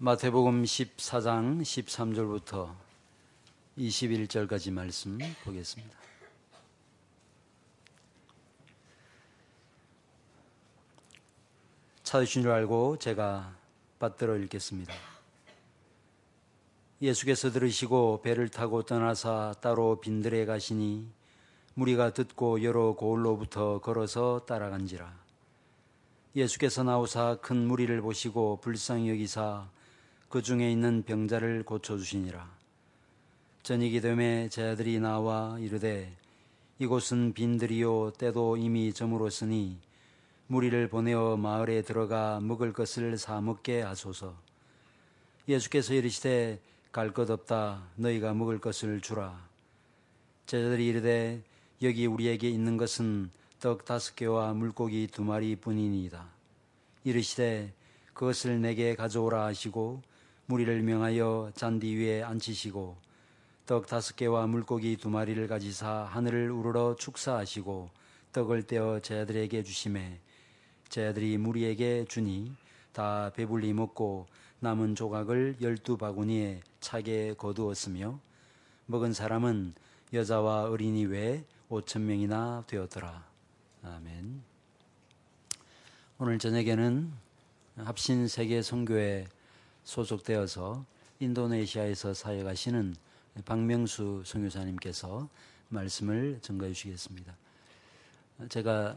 마태복음 14장 13절부터 21절까지 말씀 보겠습니다. 찾으신 줄 알고 제가 받들어 읽겠습니다. 예수께서 들으시고 배를 타고 떠나사 따로 빈들에 가시니 무리가 듣고 여러 고을로부터 걸어서 따라간지라. 예수께서 나오사 큰 무리를 보시고 불쌍히 여기사 그 중에 있는 병자를 고쳐주시니라. 저녁이 되매 제자들이 나와 이르되 이곳은 빈들이요 때도 이미 저물었으니 무리를 보내어 마을에 들어가 먹을 것을 사 먹게 하소서. 예수께서 이르시되 갈 것 없다. 너희가 먹을 것을 주라. 제자들이 이르되 여기 우리에게 있는 것은 떡 5개와 물고기 2마리 뿐이니이다. 이르시되 그것을 내게 가져오라 하시고 무리를 명하여 잔디 위에 앉히시고 떡 5개와 물고기 2마리를 가지사 하늘을 우러러 축사하시고 떡을 떼어 제자들에게 주시매 제자들이 무리에게 주니 다 배불리 먹고 남은 조각을 12바구니에 차게 거두었으며 먹은 사람은 여자와 어린이 외에 5,000명이나 되었더라. 아멘. 오늘 저녁에는 합신 세계 선교회 소속되어서 인도네시아에서 사역하시는 박명수 선교사님께서 말씀을 전가해 주시겠습니다. 제가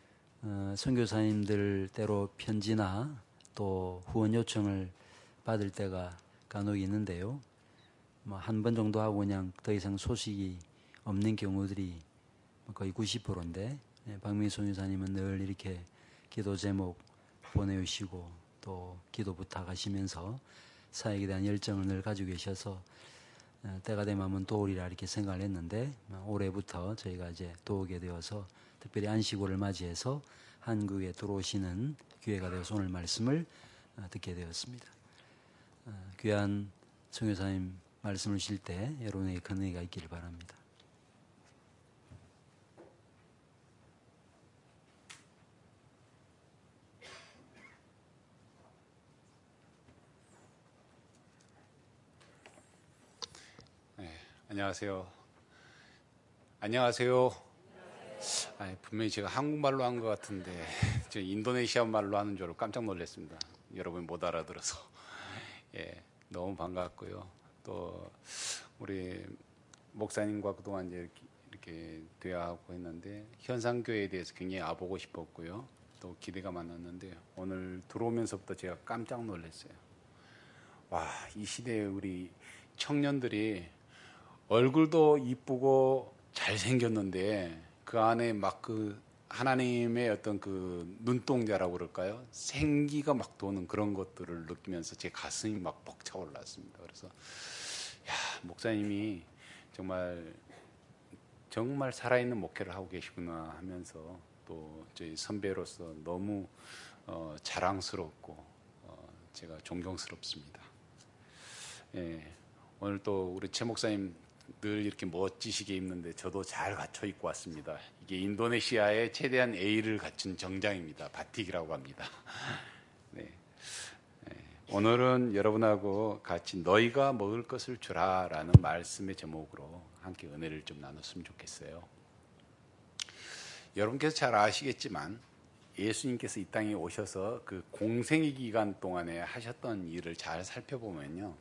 선교사님들 때로 편지나 또 후원 요청을 받을 때가 간혹 있는데요. 한 번 정도 하고 그냥 더 이상 소식이 없는 경우들이 거의 90%인데 박명수 선교사님은 늘 이렇게 기도 제목 보내주시고 또 기도 부탁하시면서 사역에 대한 열정을 늘 가지고 계셔서 때가 되면 한번 도우리라 이렇게 생각을 했는데 올해부터 저희가 이제 도우게 되어서 특별히 안식월을 맞이해서 한국에 들어오시는 기회가 되어서 오늘 말씀을 듣게 되었습니다. 귀한 선교사님 말씀을 주실 때 여러분에게 큰 은혜가 있기를 바랍니다. 안녕하세요. 안녕하세요. 분명히 제가 한국말로 한 것 같은데 저 인도네시아 말로 하는 줄 알고 깜짝 놀랐습니다. 여러분이 못 알아들어서. 너무 반갑고요. 또 우리 목사님과 그동안 이제 이렇게 대화하고 했는데 현상교회에 대해서 굉장히 알아보고 싶었고요. 또 기대가 많았는데 오늘 들어오면서부터 제가 깜짝 놀랐어요. 와, 이 시대에 우리 청년들이 얼굴도 이쁘고 잘생겼는데 그 안에 막 그 하나님의 어떤 그 눈동자라고 그럴까요? 생기가 막 도는 그런 것들을 느끼면서 제 가슴이 막 벅차올랐습니다. 그래서 야, 목사님이 정말 살아있는 목회를 하고 계시구나 하면서 또 저희 선배로서 너무 자랑스럽고 제가 존경스럽습니다. 오늘 또 우리 최 목사님 늘 이렇게 멋지시게 입는데 저도 잘 갖춰 입고 왔습니다. 이게 인도네시아의 최대한 A를 갖춘 정장입니다. 바틱이라고 합니다. 오늘은 여러분하고 같이 너희가 먹을 것을 주라 라는 말씀의 제목으로 함께 은혜를 좀 나눴으면 좋겠어요. 여러분께서 잘 아시겠지만 예수님께서 이 땅에 오셔서 그 공생의 기간 동안에 하셨던 일을 잘 살펴보면요,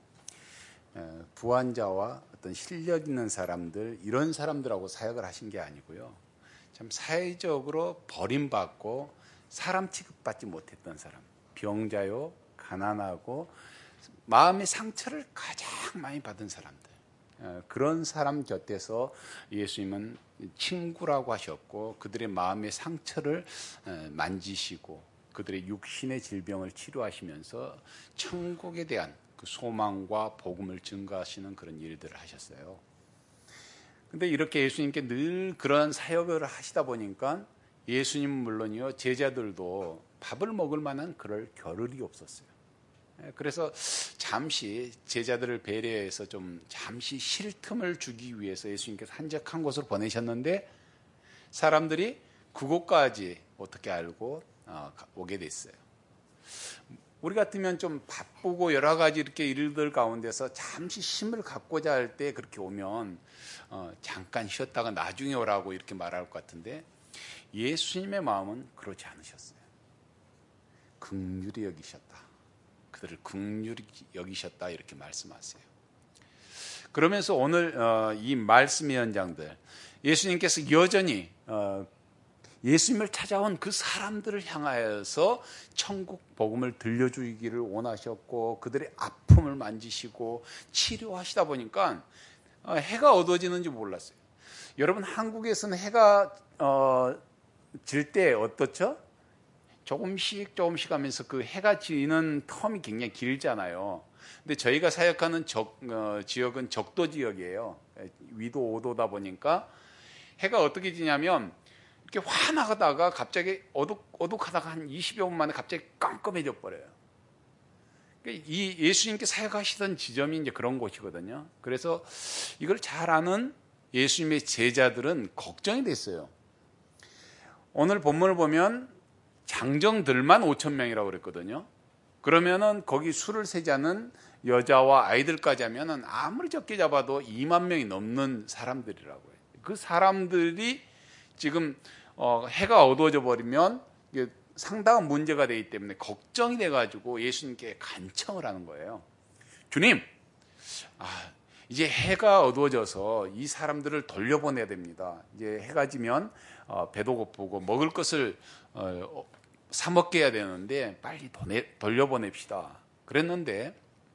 부한자와 어떤 실력 있는 사람들, 이런 사람들하고 사역을 하신 게 아니고요, 참 사회적으로 버림받고 사람 취급받지 못했던 사람, 병자요, 가난하고 마음의 상처를 가장 많이 받은 사람들, 그런 사람 곁에서 예수님은 친구라고 하셨고 그들의 마음의 상처를 만지시고 그들의 육신의 질병을 치료하시면서 천국에 대한 그 소망과 복음을 증가하시는 그런 일들을 하셨어요. 근데 이렇게 예수님께 늘 그런 사역을 하시다 보니까 예수님은 물론이요, 제자들도 밥을 먹을 만한 그럴 겨를이 없었어요. 그래서 잠시 제자들을 배려해서 좀 잠시 쉴 틈을 주기 위해서 예수님께서 한적한 곳으로 보내셨는데 사람들이 그곳까지 어떻게 알고 오게 됐어요. 우리 같으면 좀 바쁘고 여러 가지 이렇게 일들 가운데서 잠시 쉼을 갖고자 할 때 그렇게 오면 잠깐 쉬었다가 나중에 오라고 이렇게 말할 것 같은데, 예수님의 마음은 그렇지 않으셨어요. 긍휼히 여기셨다. 그들을 긍휼히 여기셨다 이렇게 말씀하세요. 그러면서 오늘 이 말씀의 현장들, 예수님께서 여전히 예수님을 찾아온 그 사람들을 향하여서 천국 복음을 들려주기를 원하셨고, 그들의 아픔을 만지시고 치료하시다 보니까 해가 어두워지는지 몰랐어요. 여러분, 한국에서는 해가 질 때 어떻죠? 조금씩 하면서 그 해가 지는 텀이 굉장히 길잖아요. 근데 저희가 사역하는 지역은 적도 지역이에요. 위도 5도다 보니까 해가 어떻게 지냐면 이렇게 환하다가 갑자기 어둑하다가 한 20여 분 만에 갑자기 깜깜해져 버려요. 이 예수님께 사역하시던 지점이 이제 그런 곳이거든요. 그래서 이걸 잘 아는 예수님의 제자들은 걱정이 됐어요. 오늘 본문을 보면 장정들만 5,000명이라고 그랬거든요. 그러면은 거기 수를 세자는 여자와 아이들까지 하면은 아무리 적게 잡아도 2만 명이 넘는 사람들이라고요. 그 사람들이 지금 해가 어두워져 버리면 상당한 문제가 되기 때문에 걱정이 돼가지고 예수님께 간청을 하는 거예요. 주님, 이제 해가 어두워져서 이 사람들을 돌려보내야 됩니다. 이제 해가 지면 배도 고프고 먹을 것을 사 먹게 해야 되는데 빨리 돌려보냅시다. 그랬는데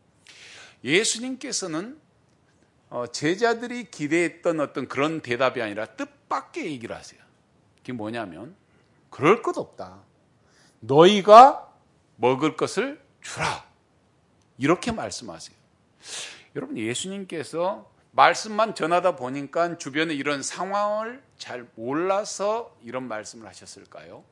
예수님께서는 제자들이 기대했던 어떤 그런 대답이 아니라 뜻밖의 얘기를 하세요. 그게 뭐냐면, 그럴 것 없다. 너희가 먹을 것을 주라. 이렇게 말씀하세요. 여러분, 예수님께서 말씀만 전하다 보니까 주변에 이런 상황을 잘 몰라서 이런 말씀을 하셨을까요?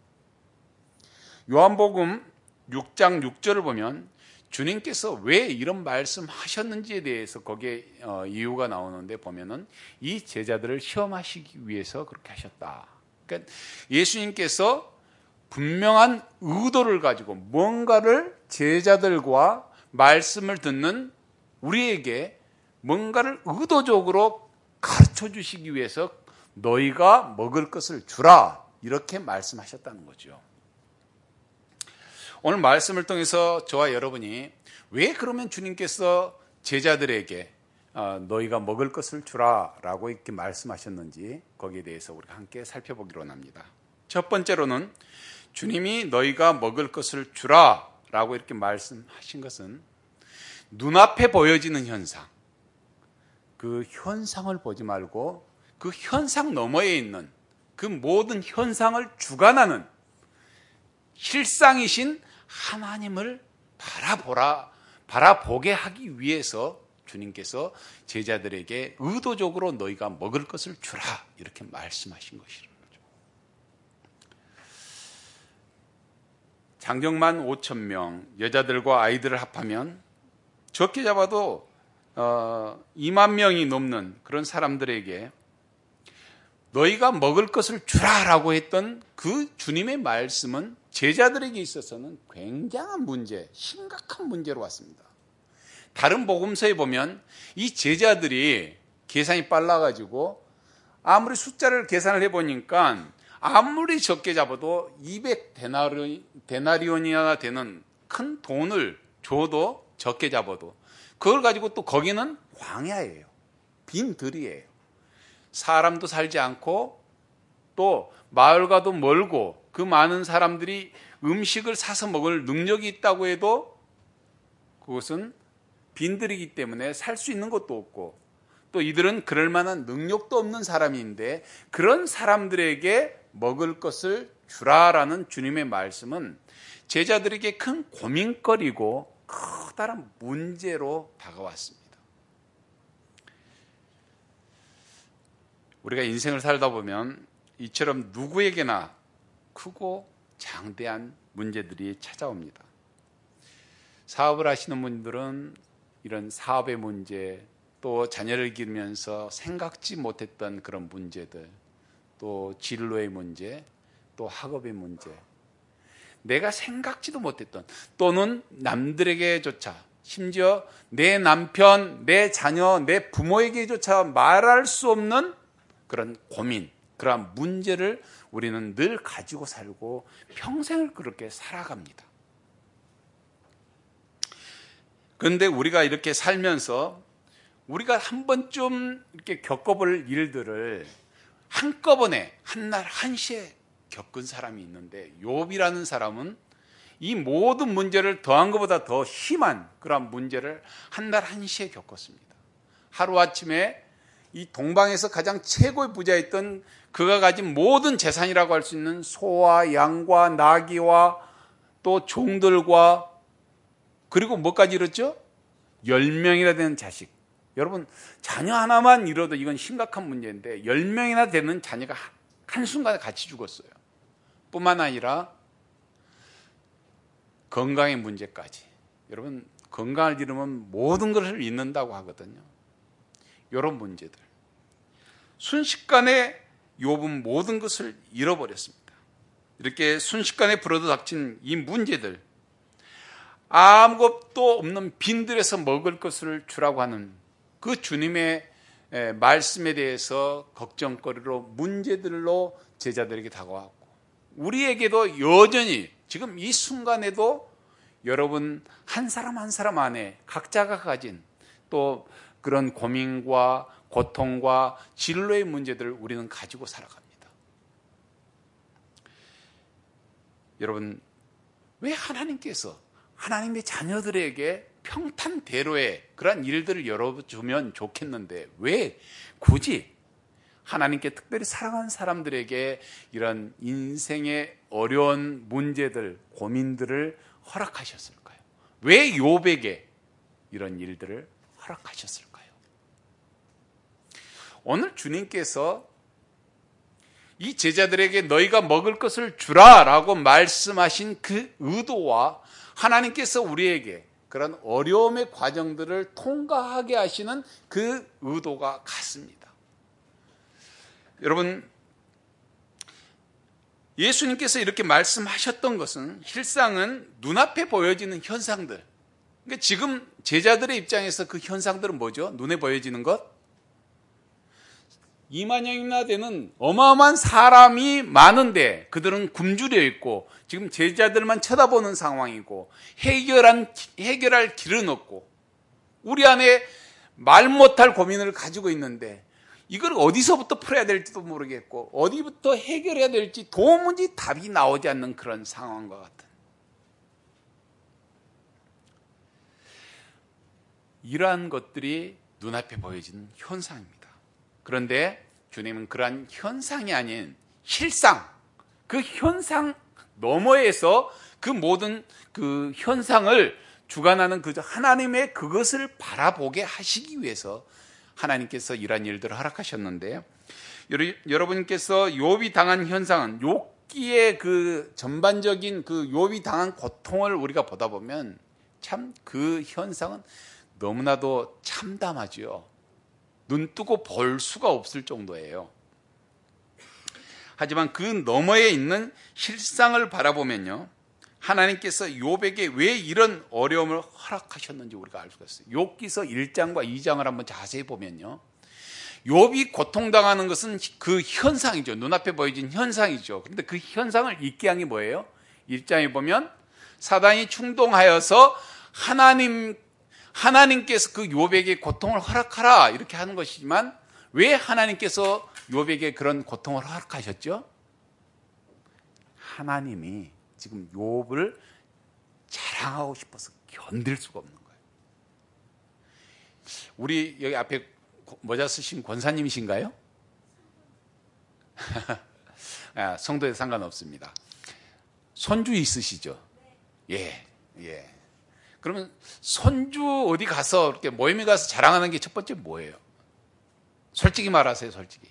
요한복음 6장 6절을 보면 주님께서 왜 이런 말씀 하셨는지에 대해서 거기에 이유가 나오는데 보면은 이 제자들을 시험하시기 위해서 그렇게 하셨다. 그러니까 예수님께서 분명한 의도를 가지고 뭔가를 제자들과 말씀을 듣는 우리에게 뭔가를 의도적으로 가르쳐 주시기 위해서 너희가 먹을 것을 주라 이렇게 말씀하셨다는 거죠. 오늘 말씀을 통해서 저와 여러분이 왜 그러면 주님께서 제자들에게 너희가 먹을 것을 주라 라고 이렇게 말씀하셨는지 거기에 대해서 우리가 함께 살펴보기로 합니다. 첫 번째로는 주님이 너희가 먹을 것을 주라 라고 이렇게 말씀하신 것은 눈앞에 보여지는 현상, 그 현상을 보지 말고 그 현상 너머에 있는 그 모든 현상을 주관하는 실상이신 하나님을 바라보게 하기 위해서 주님께서 제자들에게 의도적으로 너희가 먹을 것을 주라 이렇게 말씀하신 것이라는 거죠. 장정만 5,000명, 여자들과 아이들을 합하면 적게 잡아도 2만 명이 넘는 그런 사람들에게 너희가 먹을 것을 주라라고 했던 그 주님의 말씀은 제자들에게 있어서는 굉장한 문제, 심각한 문제로 왔습니다. 다른 복음서에 보면 이 제자들이 계산이 빨라가지고 아무리 숫자를 계산을 해보니까 아무리 적게 잡아도 200데나리온이나 되는 큰 돈을 줘도 적게 잡아도 그걸 가지고 또 거기는 광야예요. 빈 들이에요. 사람도 살지 않고 또 마을과도 멀고 그 많은 사람들이 음식을 사서 먹을 능력이 있다고 해도 그것은 빈들이기 때문에 살 수 있는 것도 없고 또 이들은 그럴 만한 능력도 없는 사람인데 그런 사람들에게 먹을 것을 주라라는 주님의 말씀은 제자들에게 큰 고민거리고 커다란 문제로 다가왔습니다. 우리가 인생을 살다 보면 이처럼 누구에게나 크고 장대한 문제들이 찾아옵니다. 사업을 하시는 분들은 이런 사업의 문제, 또 자녀를 기르면서 생각지 못했던 그런 문제들, 또 진로의 문제, 또 학업의 문제, 내가 생각지도 못했던, 또는 남들에게조차, 심지어 내 남편, 내 자녀, 내 부모에게조차 말할 수 없는 그런 고민, 그러한 문제를 우리는 늘 가지고 살고 평생을 그렇게 살아갑니다. 그런데 우리가 이렇게 살면서 우리가 한 번쯤 이렇게 겪어볼 일들을 한꺼번에 한날 한시에 겪은 사람이 있는데, 욥이라는 사람은 이 모든 문제를 더한 것보다 더 심한 그런 문제를 한날 한시에 겪었습니다. 하루아침에 이 동방에서 가장 최고의 부자였던 그가 가진 모든 재산이라고 할 수 있는 소와 양과 나귀와 또 종들과, 그리고 뭐까지 이뤘죠? 10명이나 되는 자식. 여러분, 자녀 하나만 잃어도 이건 심각한 문제인데 10명이나 되는 자녀가 한순간에 같이 죽었어요. 뿐만 아니라 건강의 문제까지. 여러분, 건강을 잃으면 모든 것을 잃는다고 하거든요. 이런 문제들. 순식간에 욥은 모든 것을 잃어버렸습니다. 이렇게 순식간에 불어닥친 이 문제들, 아무것도 없는 빈들에서 먹을 것을 주라고 하는 그 주님의 말씀에 대해서 걱정거리로, 문제들로 제자들에게 다가왔고, 우리에게도 여전히 지금 이 순간에도 여러분 한 사람 한 사람 안에 각자가 가진 또 그런 고민과 고통과 진로의 문제들을 우리는 가지고 살아갑니다. 여러분, 왜 하나님께서 하나님의 자녀들에게 평탄대로의 그런 일들을 열어주면 좋겠는데 왜 굳이 하나님께 특별히 사랑하는 사람들에게 이런 인생의 어려운 문제들, 고민들을 허락하셨을까요? 왜 욥에게 이런 일들을 허락하셨을까요? 오늘 주님께서 이 제자들에게 너희가 먹을 것을 주라라고 말씀하신 그 의도와 하나님께서 우리에게 그런 어려움의 과정들을 통과하게 하시는 그 의도가 같습니다. 여러분, 예수님께서 이렇게 말씀하셨던 것은 실상은 눈앞에 보여지는 현상들. 그러니까 지금 제자들의 입장에서 그 현상들은 뭐죠? 눈에 보여지는 것? 2만명이나 되는 어마어마한 사람이 많은데 그들은 굶주려 있고 지금 제자들만 쳐다보는 상황이고 해결할 길은 없고 우리 안에 말 못할 고민을 가지고 있는데 이걸 어디서부터 풀어야 될지도 모르겠고 어디부터 해결해야 될지 도무지 답이 나오지 않는 그런 상황과 같은, 이러한 것들이 눈앞에 보여지는 현상입니다. 그런데 주님은 그러한 현상이 아닌 실상, 그 현상 너머에서 그 모든 그 현상을 주관하는 그 하나님의 그것을 바라보게 하시기 위해서 하나님께서 이러한 일들을 허락하셨는데, 여러분께서 욥이 당한 현상은 욥기의 그 전반적인 그 욥이 당한 고통을 우리가 보다 보면 참 그 현상은 너무나도 참담하죠. 눈 뜨고 볼 수가 없을 정도예요. 하지만 그 너머에 있는 실상을 바라보면요, 하나님께서 욥에게 왜 이런 어려움을 허락하셨는지 우리가 알 수가 있어요. 욥기서 1장과 2장을 한번 자세히 보면요, 욥이 고통당하는 것은 그 현상이죠. 눈앞에 보여진 현상이죠. 그런데 그 현상을 잊게 한 게 뭐예요? 1장에 보면 사단이 충동하여서 하나님께서 그 욥에게 고통을 허락하라 이렇게 하는 것이지만 왜 하나님께서 욥에게 그런 고통을 허락하셨죠? 하나님이 지금 욥을 자랑하고 싶어서 견딜 수가 없는 거예요. 우리 여기 앞에 모자 쓰신 권사님이신가요? 성도에 상관없습니다. 손주 있으시죠? 예. 그러면 손주 어디 가서 이렇게 모임에 가서 자랑하는 게 첫 번째 뭐예요? 솔직히 말하세요, 솔직히.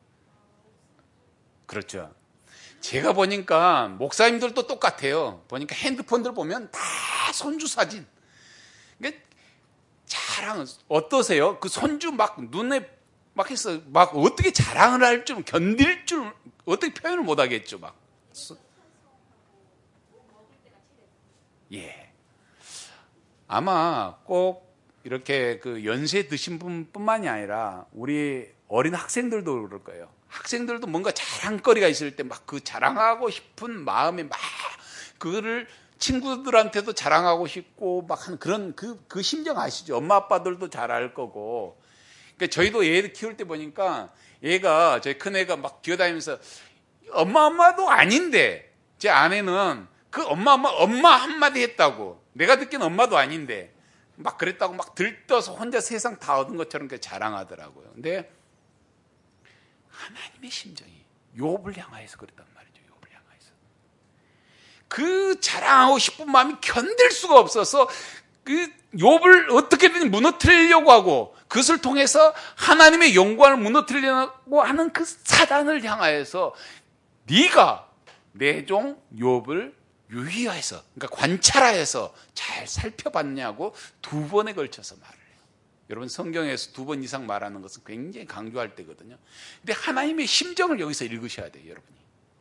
그렇죠. 제가 보니까 목사님들도 똑같아요. 보니까 핸드폰들 보면 다 손주 사진. 그러니까 자랑 어떠세요? 그 손주 막 눈에 막 해서 막 어떻게 자랑을 할 줄 견딜 줄 어떻게 표현을 못 하겠죠, 막. 예. 아마 꼭 이렇게 그 연세 드신 분뿐만이 아니라 우리 어린 학생들도 그럴 거예요. 학생들도 뭔가 자랑거리가 있을 때 막 그 자랑하고 싶은 마음에 막 그거를 친구들한테도 자랑하고 싶고 막 하는 그런 그 심정 아시죠? 엄마 아빠들도 잘 알 거고. 그러니까 저희도 애 키울 때 보니까 얘가 저희 큰 애가 막 기어다니면서 엄마도 아닌데 제 아내는 그 엄마 한마디 했다고 내가 듣기는 엄마도 아닌데 막 그랬다고 막 들떠서 혼자 세상 다 얻은 것처럼 자랑하더라고요. 근데 하나님의 심정이 욥을 향하여서 그랬단 말이죠. 욥을 향하여서 그 자랑하고 싶은 마음이 견딜 수가 없어서 그 욥을 어떻게든 무너뜨리려고 하고 그것을 통해서 하나님의 영광을 무너뜨리려고 하는 그 사단을 향하여서 네가 내 종 욥을 유의하여서 그러니까 관찰하여서 잘 살펴봤냐고 2번에 걸쳐서 말을 해요. 여러분 성경에서 2번 이상 말하는 것은 굉장히 강조할 때거든요. 근데 하나님의 심정을 여기서 읽으셔야 돼요. 여러분이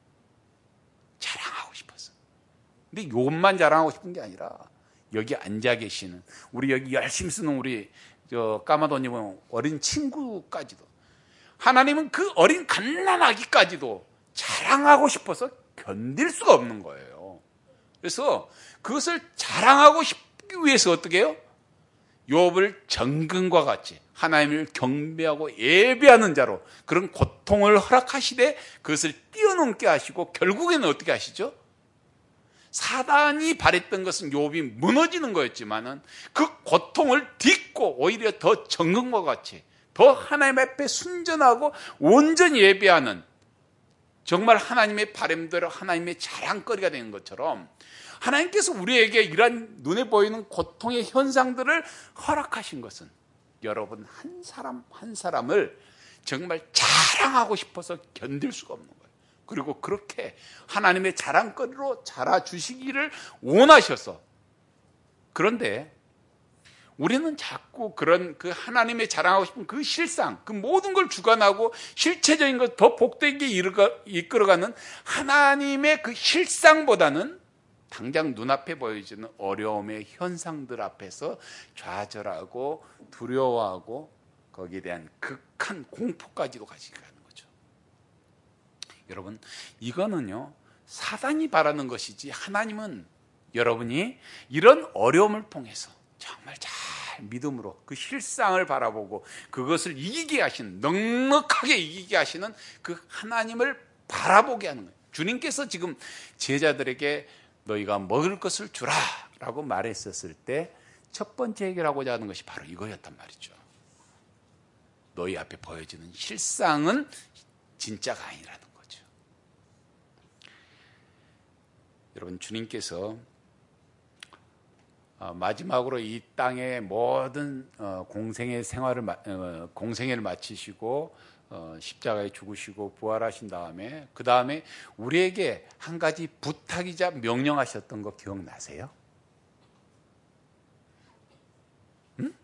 자랑하고 싶어서. 근데 욥만 자랑하고 싶은 게 아니라 여기 앉아 계시는 우리 여기 열심히 쓰는 우리 까마도님은 어린 친구까지도 하나님은 그 어린 갓난아기까지도 자랑하고 싶어서 견딜 수가 없는 거예요. 그래서 그것을 자랑하고 싶기 위해서 어떻게 해요? 욥을 정금과 같이 하나님을 경배하고 예배하는 자로 그런 고통을 허락하시되 그것을 뛰어넘게 하시고 결국에는 어떻게 하시죠? 사단이 바랬던 것은 욥이 무너지는 거였지만은 그 고통을 딛고 오히려 더 정금과 같이 더 하나님 앞에 순전하고 온전히 예배하는 정말 하나님의 바람대로 하나님의 자랑거리가 되는 것처럼 하나님께서 우리에게 이러한 눈에 보이는 고통의 현상들을 허락하신 것은 여러분 한 사람 한 사람을 정말 자랑하고 싶어서 견딜 수가 없는 거예요. 그리고 그렇게 하나님의 자랑거리로 자라주시기를 원하셔서 그런데 우리는 자꾸 그런 그 하나님의 자랑하고 싶은 그 실상, 그 모든 걸 주관하고 실체적인 것 더 복되게 이끌어가는 하나님의 그 실상보다는 당장 눈앞에 보여지는 어려움의 현상들 앞에서 좌절하고 두려워하고 거기에 대한 극한 공포까지도 가지게 하는 거죠. 여러분, 이거는요 사단이 바라는 것이지 하나님은 여러분이 이런 어려움을 통해서 정말 잘 믿음으로 그 실상을 바라보고 그것을 이기게 하시는 넉넉하게 이기게 하시는 그 하나님을 바라보게 하는 거예요. 주님께서 지금 제자들에게 너희가 먹을 것을 주라 라고 말했었을 때 첫 번째 해결하고자 하는 것이 바로 이거였단 말이죠. 너희 앞에 보여지는 실상은 진짜가 아니라는 거죠. 여러분, 주님께서 마지막으로 이 땅의 모든 공생의 공생애를 마치시고 십자가에 죽으시고 부활하신 다음에 그 다음에 우리에게 한 가지 부탁이자 명령하셨던 거 기억나세요? 응?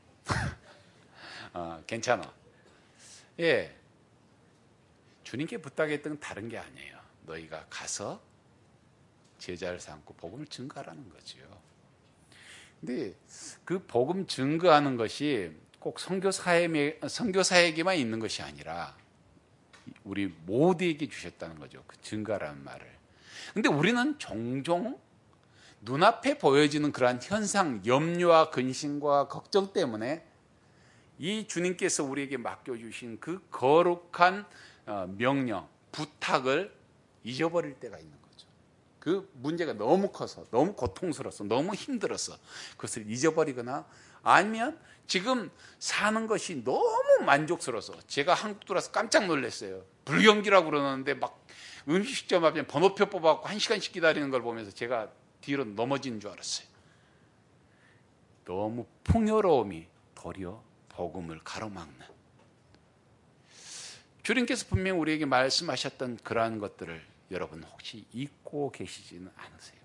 괜찮아. 예, 주님께 부탁했던 건 다른 게 아니에요. 너희가 가서 제자를 삼고 복음을 증거하라는 거죠. 근데 그 복음 증거하는 것이 꼭 선교사에게만 있는 것이 아니라 우리 모두에게 주셨다는 거죠. 그 증거라는 말을. 근데 우리는 종종 눈앞에 보여지는 그러한 현상, 염려와 근심과 걱정 때문에 이 주님께서 우리에게 맡겨주신 그 거룩한 명령, 부탁을 잊어버릴 때가 있는 거예요. 그 문제가 너무 커서 너무 고통스러워서 너무 힘들어서 그것을 잊어버리거나 아니면 지금 사는 것이 너무 만족스러워서 제가 한국 들어와서 깜짝 놀랐어요. 불경기라고 그러는데 막 음식점 앞에 번호표 뽑아갖고 1시간씩 기다리는 걸 보면서 제가 뒤로 넘어진 줄 알았어요. 너무 풍요로움이 도리어 복음을 가로막는 주님께서 분명히 우리에게 말씀하셨던 그러한 것들을 여러분 혹시 잊고 계시지는 않으세요?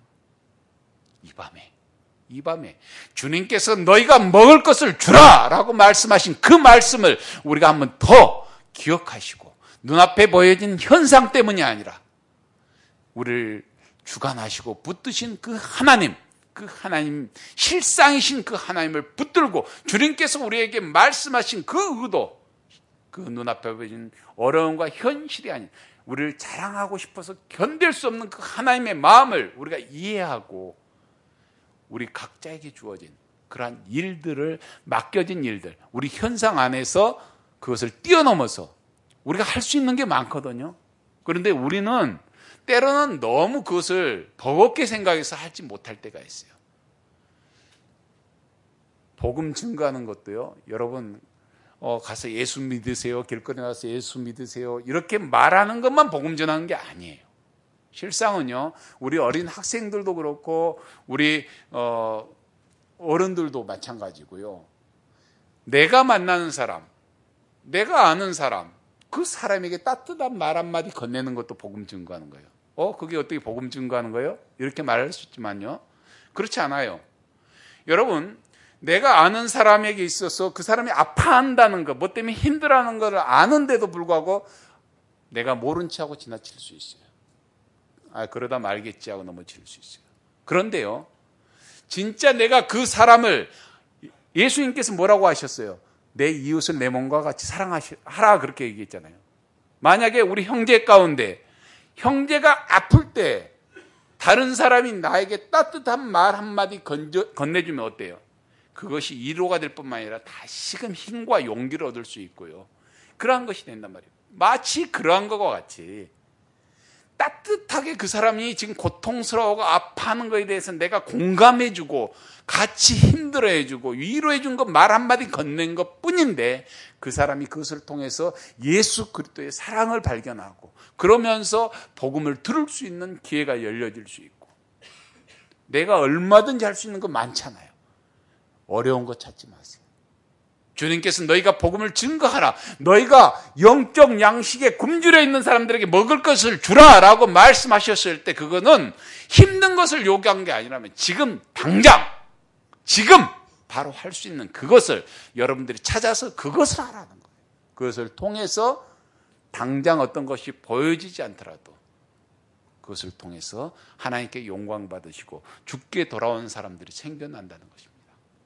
이 밤에 주님께서 너희가 먹을 것을 주라 라고 말씀하신 그 말씀을 우리가 한번 더 기억하시고 눈앞에 보여진 현상 때문이 아니라 우리를 주관하시고 붙드신 그 하나님, 그 하나님, 실상이신 그 하나님을 붙들고 주님께서 우리에게 말씀하신 그 의도, 그 눈앞에 보이는 어려움과 현실이 아닌 우리를 자랑하고 싶어서 견딜 수 없는 그 하나님의 마음을 우리가 이해하고 우리 각자에게 주어진 그러한 일들을, 맡겨진 일들, 우리 현상 안에서 그것을 뛰어넘어서 우리가 할 수 있는 게 많거든요. 그런데 우리는 때로는 너무 그것을 버겁게 생각해서 하지 못할 때가 있어요. 복음 증거하는 것도요, 여러분 가서 예수 믿으세요, 길거리 나가서 예수 믿으세요, 이렇게 말하는 것만 복음 전하는 게 아니에요. 실상은요, 우리 어린 학생들도 그렇고 우리 어른들도 마찬가지고요. 내가 만나는 사람, 내가 아는 사람, 그 사람에게 따뜻한 말 한마디 건네는 것도 복음 증거하는 거예요. 그게 어떻게 복음 증거하는 거예요? 이렇게 말할 수 있지만요, 그렇지 않아요. 여러분, 내가 아는 사람에게 있어서 그 사람이 아파한다는 것, 뭐 때문에 힘들어하는 것을 아는데도 불구하고 내가 모른 체하고 지나칠 수 있어요. 그러다 말겠지 하고 넘어질 수 있어요. 그런데요, 진짜 내가 그 사람을, 예수님께서 뭐라고 하셨어요? 내 이웃을 내 몸과 같이 사랑하라, 그렇게 얘기했잖아요. 만약에 우리 형제 가운데 형제가 아플 때 다른 사람이 나에게 따뜻한 말 한마디 건네주면 어때요? 그것이 위로가 될 뿐만 아니라 다시금 힘과 용기를 얻을 수 있고요, 그러한 것이 된단 말이에요. 마치 그러한 것과 같이 따뜻하게 그 사람이 지금 고통스러워하고 아파하는 것에 대해서 내가 공감해주고 같이 힘들어해주고 위로해준 것, 말 한마디 건넨 것 뿐인데 그 사람이 그것을 통해서 예수 그리스도의 사랑을 발견하고 그러면서 복음을 들을 수 있는 기회가 열려질 수 있고, 내가 얼마든지 할 수 있는 거 많잖아요. 어려운 것 찾지 마세요. 주님께서 너희가 복음을 증거하라, 너희가 영적 양식에 굶주려 있는 사람들에게 먹을 것을 주라 라고 말씀하셨을 때, 그거는 힘든 것을 요구한 게 아니라면 지금 당장, 지금 바로 할 수 있는 그것을 여러분들이 찾아서 그것을 하라는 거예요. 그것을 통해서 당장 어떤 것이 보여지지 않더라도 그것을 통해서 하나님께 영광 받으시고 죽게 돌아온 사람들이 생겨난다는 것입니다.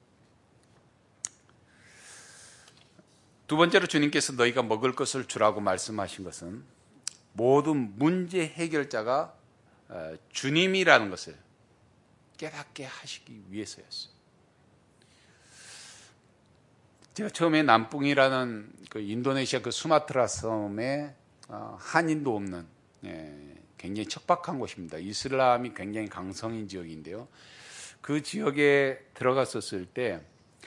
두 번째로 주님께서 너희가 먹을 것을 주라고 말씀하신 것은 모든 문제 해결자가 주님이라는 것을 깨닫게 하시기 위해서였어요. 제가 처음에 남뿡이라는 그 인도네시아 그 수마트라 섬에 한인도 없는 굉장히 척박한 곳입니다. 이슬람이 굉장히 강성인 지역인데요. 그 지역에 들어갔었을 때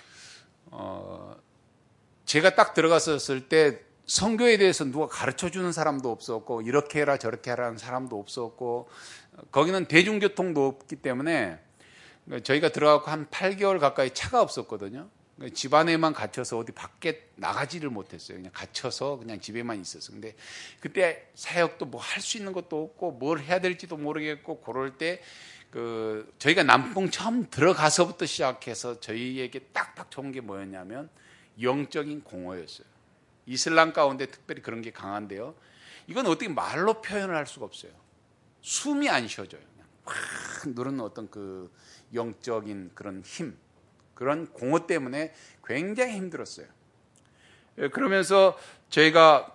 제가 딱 들어갔었을 때 선교에 대해서 누가 가르쳐주는 사람도 없었고 이렇게 해라 저렇게 하라는 사람도 없었고, 거기는 대중교통도 없기 때문에 저희가 들어가고 한 8개월 가까이 차가 없었거든요. 집 안에만 갇혀서 어디 밖에 나가지를 못했어요. 그냥 갇혀서 그냥 집에만 있었어요. 근데 그때 사역도 뭐 할 수 있는 것도 없고 뭘 해야 될지도 모르겠고, 그럴 때 저희가 남풍 처음 들어가서부터 시작해서 저희에게 딱딱 좋은 게 뭐였냐면 영적인 공허였어요. 이슬람 가운데 특별히 그런 게 강한데요, 이건 어떻게 말로 표현을 할 수가 없어요. 숨이 안 쉬어져요. 그냥 확 누르는 어떤 그 영적인 그런 힘, 그런 공허 때문에 굉장히 힘들었어요. 그러면서 저희가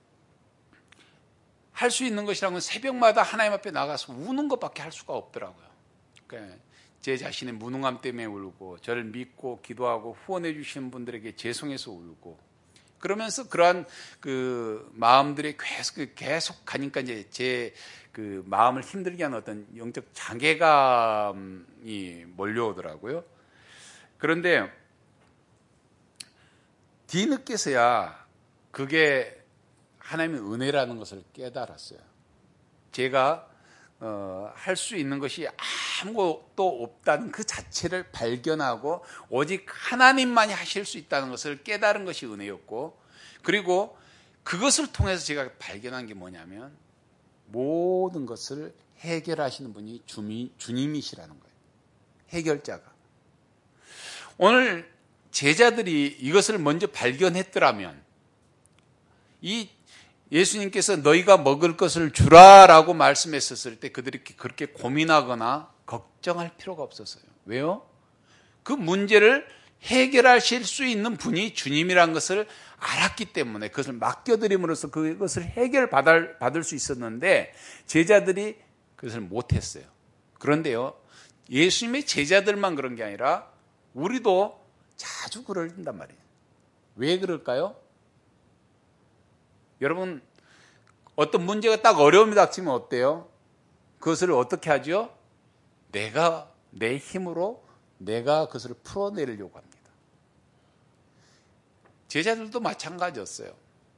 할 수 있는 것이라면 새벽마다 하나님 앞에 나가서 우는 것밖에 할 수가 없더라고요. 그러니까 제 자신의 무능함 때문에 울고, 저를 믿고 기도하고 후원해 주시는 분들에게 죄송해서 울고, 그러면서 그러한 그 마음들이 계속 가니까 이제 제 그 마음을 힘들게 하는 어떤 영적 자괴감이 몰려오더라고요. 그런데 뒤늦게서야 그게 하나님의 은혜라는 것을 깨달았어요. 제가 할 수 있는 것이 아무것도 없다는 그 자체를 발견하고 오직 하나님만이 하실 수 있다는 것을 깨달은 것이 은혜였고, 그리고 그것을 통해서 제가 발견한 게 뭐냐면 모든 것을 해결하시는 분이 주님이시라는 거예요. 해결자가. 오늘 제자들이 이것을 먼저 발견했더라면, 이 예수님께서 너희가 먹을 것을 주라라고 말씀했었을 때 그들이 그렇게 고민하거나 걱정할 필요가 없었어요. 왜요? 그 문제를 해결하실 수 있는 분이 주님이라는 것을 알았기 때문에 그것을 맡겨드림으로써 그것을 해결받을 수 있었는데 제자들이 그것을 못했어요. 그런데요, 예수님의 제자들만 그런 게 아니라 우리도 자주 그런단 말이에요. 왜 그럴까요? 여러분, 어떤 문제가 딱 어려움이 닥치면 어때요? 그것을 어떻게 하죠? 내 힘으로 내가 그것을 풀어내려고 합니다. 제자들도 마찬가지였어요.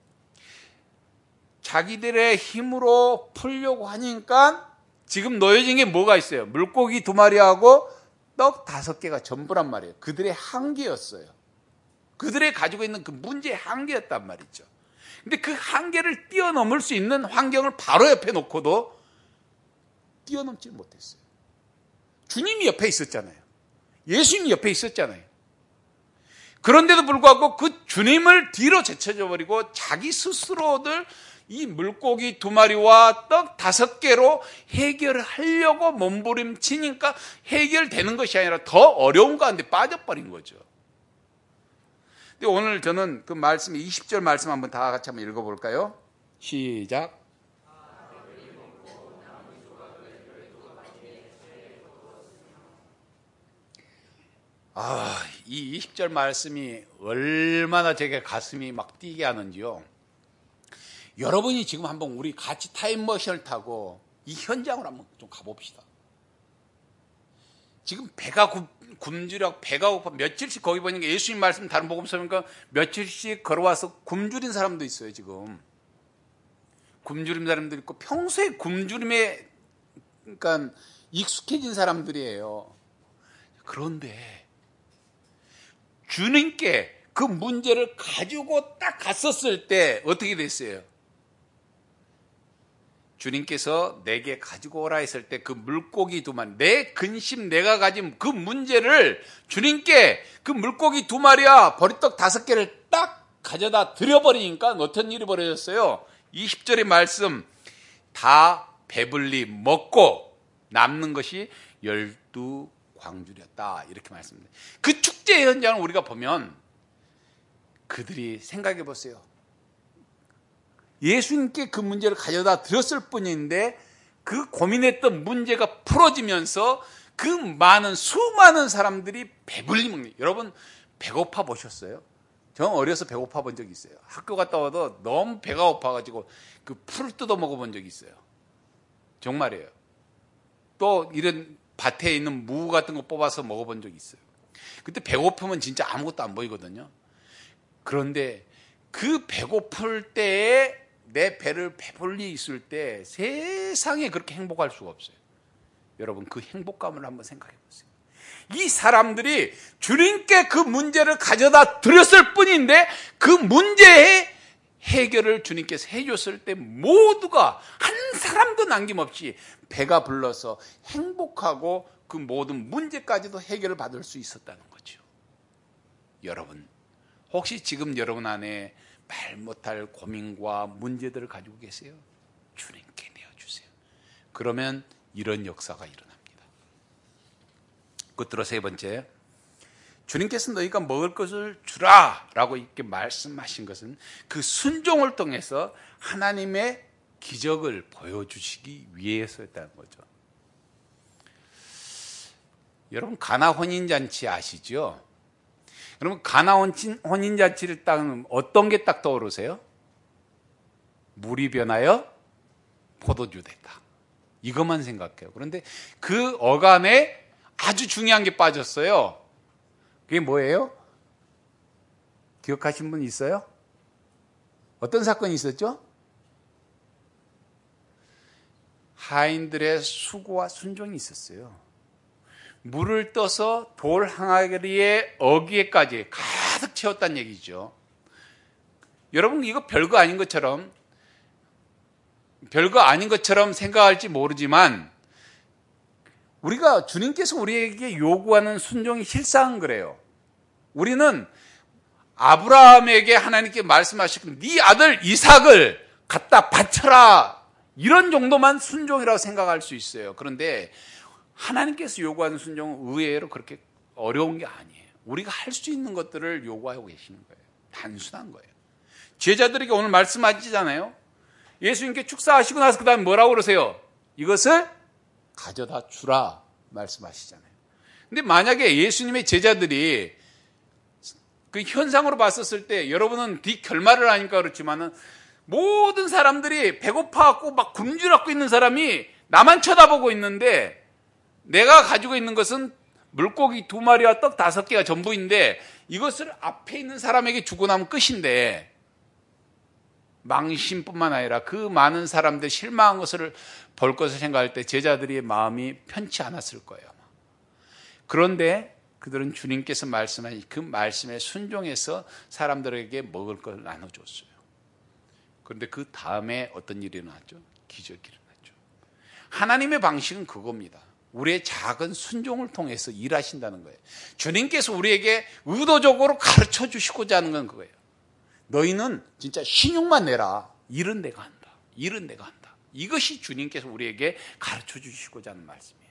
자기들의 힘으로 풀려고 하니까 지금 놓여진 게 뭐가 있어요? 물고기 2마리하고 떡 5개가 전부란 말이에요. 그들의 한계였어요. 그들의 가지고 있는 그 문제의 한계였단 말이죠. 근데 그 한계를 뛰어넘을 수 있는 환경을 바로 옆에 놓고도 뛰어넘지 못했어요. 주님이 옆에 있었잖아요. 예수님이 옆에 있었잖아요. 그런데도 불구하고 그 주님을 뒤로 제쳐져 버리고 자기 스스로들 이 물고기 2마리와 떡 5개로 해결을 하려고 몸부림치니까 해결되는 것이 아니라 더 어려운 가운데 빠져버린 거죠. 근데 오늘 저는 그 말씀, 20절 말씀 한번 다 같이 한번 읽어볼까요? 시작. 이 20절 말씀이 얼마나 제게 가슴이 막 뛰게 하는지요. 여러분이 지금 한번 우리 같이 타임머신을 타고 이 현장으로 한번 좀 가봅시다. 지금 배가 굶주려, 배가 고파, 며칠씩 거기 보니까 예수님 말씀 다른 복음서 보니까 며칠씩 걸어와서 굶주린 사람도 있어요, 지금. 굶주린 사람도 있고, 평소에 굶주림에, 그러니까 익숙해진 사람들이에요. 그런데, 주님께 그 문제를 가지고 딱 갔었을 때 어떻게 됐어요? 주님께서 내게 가지고 오라 했을 때 그 물고기 2마리, 내 근심 내가 가진 그 문제를 주님께 그 물고기 2마리와 보리떡 5개를 딱 가져다 드려버리니까 어떤 일이 벌어졌어요? 20절의 말씀, 다 배불리 먹고 남는 것이 12광줄이었다 이렇게 말씀합니다. 그 축제 현장을 우리가 보면 그들이 생각해 보세요. 예수님께 그 문제를 가져다 드렸을 뿐인데 그 고민했던 문제가 풀어지면서 그 수많은 사람들이 배불리 먹는. 여러분 배고파 보셨어요? 저는 어려서 배고파 본 적이 있어요. 학교 갔다 와도 너무 배가 고파가지고 그 풀을 뜯어 먹어본 적이 있어요. 정말이에요. 또 이런 밭에 있는 무 같은 거 뽑아서 먹어본 적이 있어요. 그때 배고프면 진짜 아무것도 안 보이거든요. 그런데 그 배고플 때에 내 배를 배불리 있을 때 세상에 그렇게 행복할 수가 없어요. 여러분 그 행복감을 한번 생각해 보세요. 이 사람들이 주님께 그 문제를 가져다 드렸을 뿐인데 그 문제의 해결을 주님께서 해줬을 때 모두가 한 사람도 남김없이 배가 불러서 행복하고 그 모든 문제까지도 해결을 받을 수 있었다는 거죠. 여러분 혹시 지금 여러분 안에 말 못할 고민과 문제들을 가지고 계세요? 주님께 내어주세요. 그러면 이런 역사가 일어납니다. 끝으로 3번째, 주님께서 너희가 먹을 것을 주라 라고 이렇게 말씀하신 것은 그 순종을 통해서 하나님의 기적을 보여주시기 위해서였다는 거죠. 여러분 가나 혼인잔치 아시죠? 그러면 가나 혼인잔치를 딱 어떤 게 딱 떠오르세요? 물이 변하여 포도주 됐다. 이것만 생각해요. 그런데 그 어간에 아주 중요한 게 빠졌어요. 그게 뭐예요? 기억하신 분 있어요? 어떤 사건이 있었죠? 하인들의 수고와 순종이 있었어요. 물을 떠서 돌 항아리의 어귀에까지 가득 채웠다는 얘기죠. 여러분 이거 별거 아닌 것처럼 생각할지 모르지만 우리가 주님께서 우리에게 요구하는 순종이 실상은 그래요. 우리는 아브라함에게 하나님께 말씀하시고 네 아들 이삭을 갖다 바쳐라 이런 정도만 순종이라고 생각할 수 있어요. 그런데 하나님께서 요구하는 순종은 의외로 그렇게 어려운 게 아니에요. 우리가 할 수 있는 것들을 요구하고 계시는 거예요. 단순한 거예요. 제자들에게 오늘 말씀하시잖아요. 예수님께 축사하시고 나서 그 다음에 뭐라고 그러세요? 이것을 가져다 주라 말씀하시잖아요. 근데 만약에 예수님의 제자들이 그 현상으로 봤었을 때, 여러분은 뒤 결말을 아니까 그렇지만은 모든 사람들이 배고파갖고 막 굶주렸고 있는 사람이 나만 쳐다보고 있는데, 내가 가지고 있는 것은 물고기 2마리와 떡 5개가 전부인데 이것을 앞에 있는 사람에게 주고 나면 끝인데, 망신뿐만 아니라 그 많은 사람들 실망한 것을 볼 것을 생각할 때 제자들의 마음이 편치 않았을 거예요. 그런데 그들은 주님께서 말씀하신 그 말씀에 순종해서 사람들에게 먹을 걸 나눠줬어요. 그런데 그 다음에 어떤 일이 일어났죠? 기적이 일어났죠. 하나님의 방식은 그겁니다. 우리의 작은 순종을 통해서 일하신다는 거예요. 주님께서 우리에게 의도적으로 가르쳐 주시고자 하는 건 그거예요. 너희는 진짜 신용만 내라. 일은 내가 한다. 일은 내가 한다. 이것이 주님께서 우리에게 가르쳐 주시고자 하는 말씀이에요.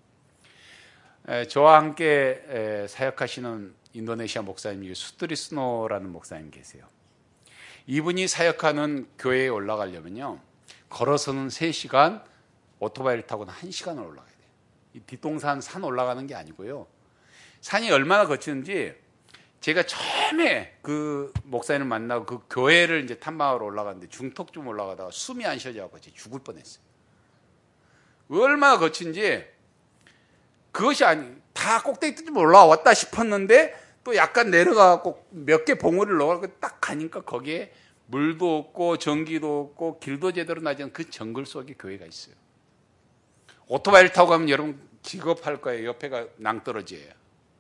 저와 함께 사역하시는 인도네시아 목사님, 수트리스노라는 목사님 계세요. 이분이 사역하는 교회에 올라가려면요, 걸어서는 3시간, 오토바이를 타고는 1시간을 올라가야 돼요. 이 뒷동산 산 올라가는 게 아니고요. 산이 얼마나 거치는지, 제가 처음에 그 목사님을 만나고 그 교회를 이제 탐방하러 올라갔는데 중턱 좀 올라가다가 숨이 안 쉬어져서 죽을 뻔했어요. 얼마나 거친지, 그것이 다 꼭대기쯤 올라왔다 싶었는데 또 약간 내려가고 몇 개 봉우리를 넣어서 딱 가니까 거기에 물도 없고 전기도 없고 길도 제대로 나지 않은 그 정글 속에 교회가 있어요. 오토바이를 타고 가면 여러분 기겁할 거예요. 옆에가 낭떠러지예요.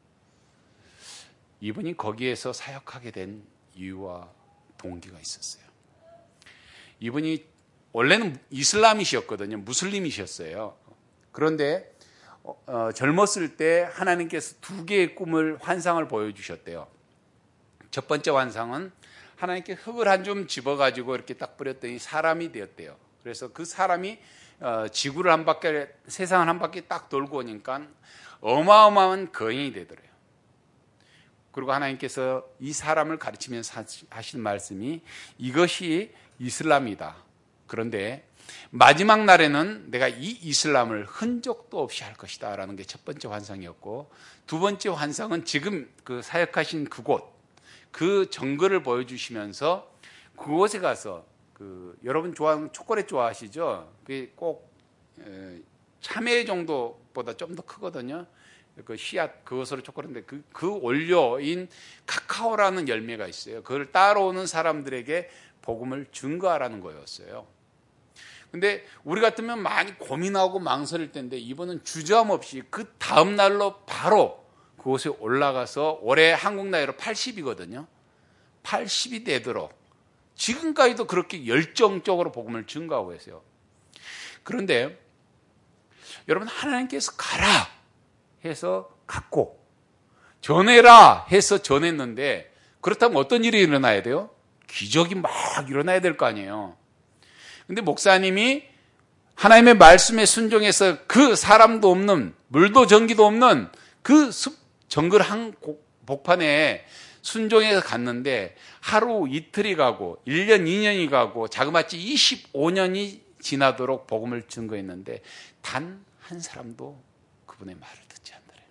이분이 거기에서 사역하게 된 이유와 동기가 있었어요. 이분이 원래는 이슬람이셨거든요. 무슬림이셨어요. 그런데 젊었을 때 하나님께서 2개의 꿈을, 환상을 보여주셨대요. 첫 번째 환상은 하나님께 흙을 한 줌 집어가지고 이렇게 딱 뿌렸더니 사람이 되었대요. 그래서 그 사람이 지구를 한 바퀴, 세상을 한 바퀴 딱 돌고 오니까 어마어마한 거인이 되더래요. 그리고 하나님께서 이 사람을 가르치면서 하신 말씀이 이것이 이슬람이다. 그런데 마지막 날에는 내가 이 이슬람을 흔적도 없이 할 것이다 라는 게 첫 번째 환상이었고, 두 번째 환상은 지금 그 사역하신 그곳, 그 정글을 보여주시면서 그곳에 가서 여러분 좋아하는 초콜릿 좋아하시죠? 그게 꼭 참외 정도보다 좀 더 크거든요. 그 씨앗, 그것으로 초콜릿인데 그 원료인 카카오라는 열매가 있어요. 그걸 따라오는 사람들에게 복음을 증거하라는 거였어요. 근데 우리 같으면 많이 고민하고 망설일 텐데 이번은 주저함없이 그 다음 날로 바로 그곳에 올라가서, 올해 한국 나이로 80이거든요. 80이 되도록 지금까지도 그렇게 열정적으로 복음을 증거하고 계세요. 그런데 여러분, 하나님께서 가라 해서 갔고 전해라 해서 전했는데, 그렇다면 어떤 일이 일어나야 돼요? 기적이 막 일어나야 될 거 아니에요. 근데 목사님이 하나님의 말씀에 순종해서 그 사람도 없는, 물도 전기도 없는 그 숲 정글 한 복판에 순종해서 갔는데 하루 이틀이 가고 1년 2년이 가고 자그마치 25년이 지나도록 복음을 증거했는데 단 한 사람도 그분의 말을 듣지 않더래요.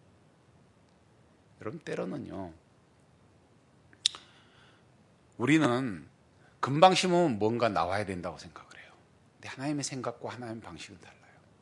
여러분, 때로는요, 우리는 금방 심으면 뭔가 나와야 된다고 생각을 해요. 근데 하나님의 생각과 하나님의 방식은 달라요.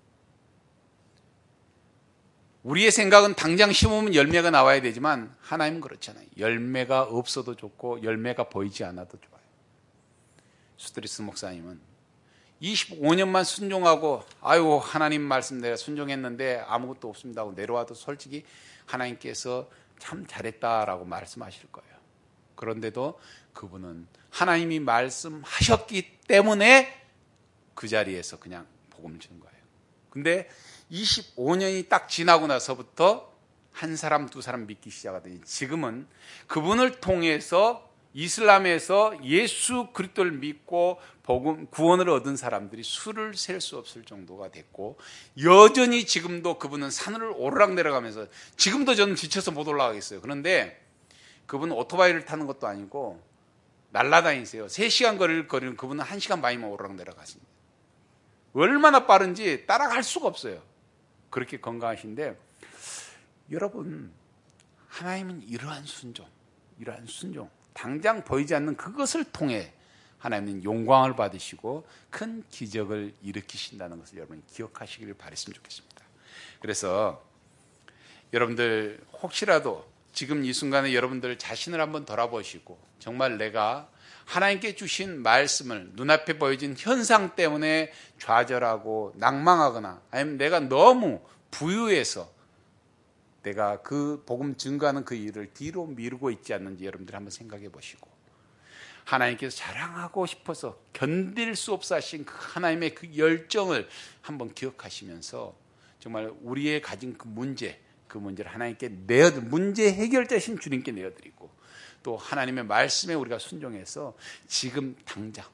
우리의 생각은 당장 심으면 열매가 나와야 되지만 하나님은 그렇잖아요. 열매가 없어도 좋고 열매가 보이지 않아도 좋아요. 수트리스 목사님은 25년만 순종하고, 아유 하나님 말씀 내가 순종했는데 아무것도 없습니다 하고 내려와도 솔직히 하나님께서 참 잘했다라고 말씀하실 거예요. 그런데도 그분은 하나님이 말씀하셨기 때문에 그 자리에서 그냥 복음을 주는 거예요. 근데 25년이 딱 지나고 나서부터 한 사람, 두 사람 믿기 시작하더니 지금은 그분을 통해서 이슬람에서 예수 그리스도를 믿고 복음 구원을 얻은 사람들이 수를 셀 수 없을 정도가 됐고, 여전히 지금도 그분은 산을 오르락 내려가면서, 지금도 저는 지쳐서 못 올라가겠어요. 그런데 그분은 오토바이를 타는 것도 아니고 날라다니세요. 3시간 거리를 거리는 그분은 1시간 반이면 오르락 내려가십니다. 얼마나 빠른지 따라갈 수가 없어요. 그렇게 건강하신데, 여러분, 하나님은 이러한 순종, 당장 보이지 않는 그것을 통해 하나님은 용광을 받으시고 큰 기적을 일으키신다는 것을 여러분이 기억하시기를 바랬으면 좋겠습니다. 그래서 여러분들 혹시라도 지금 이 순간에 여러분들 자신을 한번 돌아보시고, 정말 내가 하나님께 주신 말씀을 눈앞에 보여진 현상 때문에 좌절하고 낭망하거나, 아니면 내가 너무 부유해서 내가 그 복음 증거하는 그 일을 뒤로 미루고 있지 않는지 여러분들이 한번 생각해 보시고, 하나님께서 자랑하고 싶어서 견딜 수 없어 하신 그 하나님의 그 열정을 한번 기억하시면서, 정말 우리의 가진 그 문제를 하나님께 문제 해결자신 주님께 내어드리고, 또 하나님의 말씀에 우리가 순종해서 지금 당장,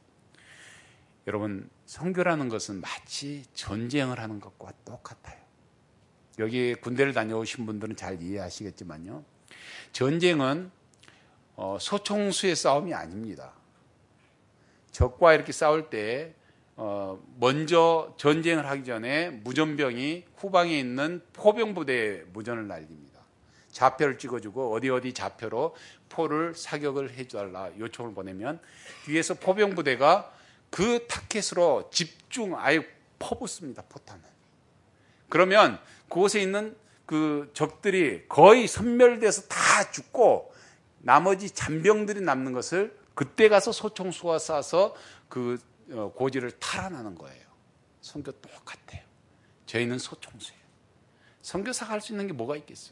여러분, 선교라는 것은 마치 전쟁을 하는 것과 똑같아요. 여기 군대를 다녀오신 분들은 잘 이해하시겠지만요, 전쟁은 소총수의 싸움이 아닙니다. 적과 이렇게 싸울 때 먼저 전쟁을 하기 전에 무전병이 후방에 있는 포병부대에 무전을 날립니다. 좌표를 찍어주고 어디 좌표로 포를 사격을 해달라 요청을 보내면, 뒤에서 포병부대가 그 타켓으로 아예 퍼붓습니다. 포탄을. 그러면 그곳에 있는 그 적들이 거의 섬멸돼서 다 죽고 나머지 잔병들이 남는 것을 그때 가서 소총수가 쏴서 그 고지를 탈환하는 거예요. 선교 똑같아요. 저희는 소총수예요. 선교사가 할 수 있는 게 뭐가 있겠어요?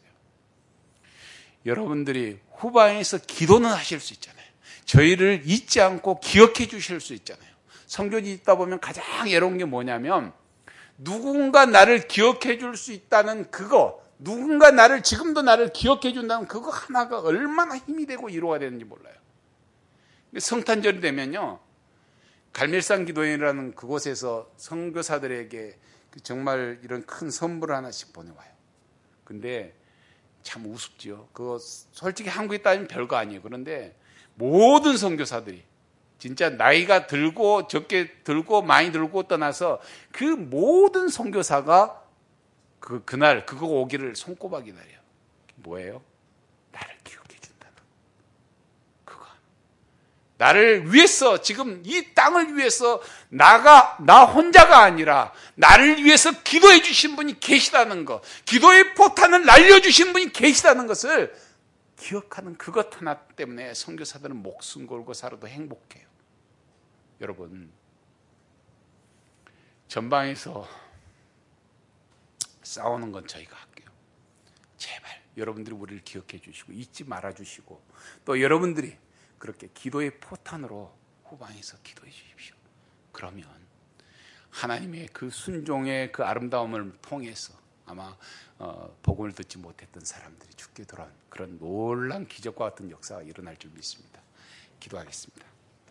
여러분들이 후방에서 기도는 하실 수 있잖아요. 저희를 잊지 않고 기억해 주실 수 있잖아요. 선교지 있다 보면 가장 외로운 게 뭐냐면, 누군가 나를 기억해 줄 수 있다는 그거, 누군가 지금도 나를 기억해 준다는 그거 하나가 얼마나 힘이 되고 위로가 되는지 몰라요. 성탄절이 되면요, 갈멜산 기도회라는 그곳에서 선교사들에게 정말 이런 큰 선물을 하나씩 보내와요. 근데 참 우습지요. 그거 솔직히 한국에 따지면 별거 아니에요. 그런데 모든 선교사들이 진짜 나이가 들고 적게 들고 많이 들고 떠나서 그 모든 선교사가 그날 그거 오기를 손꼽아 기다려요. 뭐예요? 나를 기억해 준다는 그거. 나를 위해서, 지금 이 땅을 위해서 나 혼자가 아니라 나를 위해서 기도해 주신 분이 계시다는 거, 기도의 포탄을 날려주신 분이 계시다는 것을 기억하는 그것 하나 때문에 선교사들은 목숨 걸고 살아도 행복해요. 여러분, 전방에서 싸우는 건 저희가 할게요. 제발 여러분들이 우리를 기억해 주시고 잊지 말아 주시고, 또 여러분들이 그렇게 기도의 포탄으로 후방에서 기도해 주십시오. 그러면 하나님의 그 순종의 그 아름다움을 통해서 아마 복음을 듣지 못했던 사람들이 죽게 돌아온 그런 놀라운 기적과 같은 역사가 일어날 줄 믿습니다. 기도하겠습니다.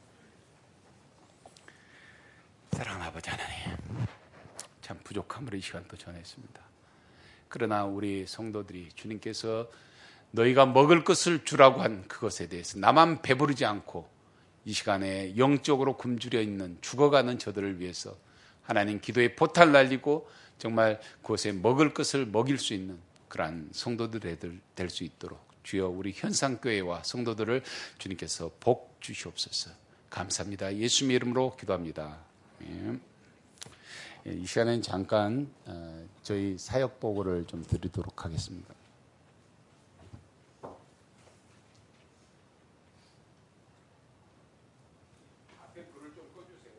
사랑하는 아버지 하나님, 참 부족함을 이 시간 또 전했습니다. 그러나 우리 성도들이 주님께서 너희가 먹을 것을 주라고 한 그것에 대해서 나만 배부르지 않고 이 시간에 영적으로 굶주려 있는 죽어가는 저들을 위해서 하나님 기도의 포탄을 날리고 정말 그곳에 먹을 것을 먹일 수 있는 그러한 성도들이 될 수 있도록 주여 우리 현상교회와 성도들을 주님께서 복 주시옵소서. 감사합니다. 예수님의 이름으로 기도합니다. 이 시간에는 잠깐 저희 사역 보고를 좀 드리도록 하겠습니다. 앞에 불을 좀 꺼주세요.